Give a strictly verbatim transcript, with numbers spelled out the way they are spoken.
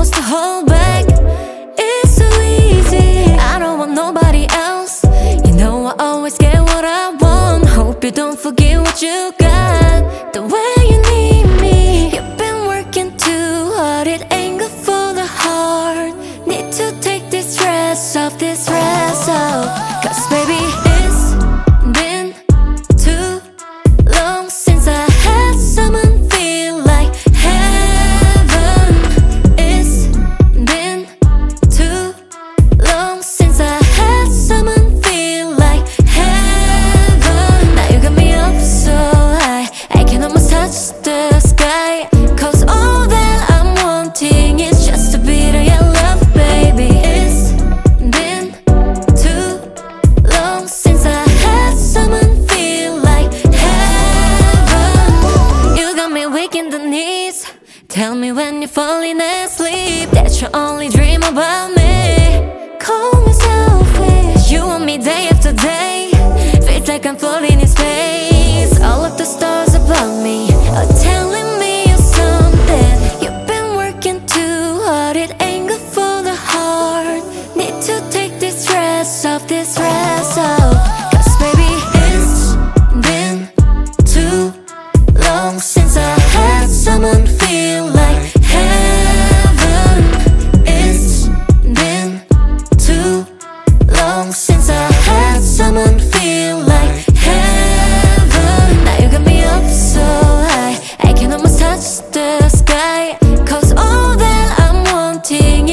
wants to hold back. It's so easy, I don't want nobody else. You know I always get what I want. Hope you don't forget what you got. The way you need me, you've been working too hard. It ain't good for the heart. Need to take this stress off, this stress off. Cause baby, it's been too long since I had someone feel like heaven. It's been too long since I had someone feel like heaven. Now you got me up so high, I can almost touch the sky. Cause all that I'm wanting is just a bit of your love, baby. It's been too long since I had someone feel like heaven. You got me weak in the knees. Tell me when you're falling asleep that you only dream about me. Call me selfish, you want me day after day. Feels like I'm floating in space. All of the stars above me are telling me you're something. You've been working too hard, it ain't good for the heart. Need to take this stress off, this stress off. Cause baby, it's been too long since I had someone feel like heaven. It's been too long since I had someone feel like heaven. Now you got me up so high, I can almost touch the sky. Cause all that I'm wanting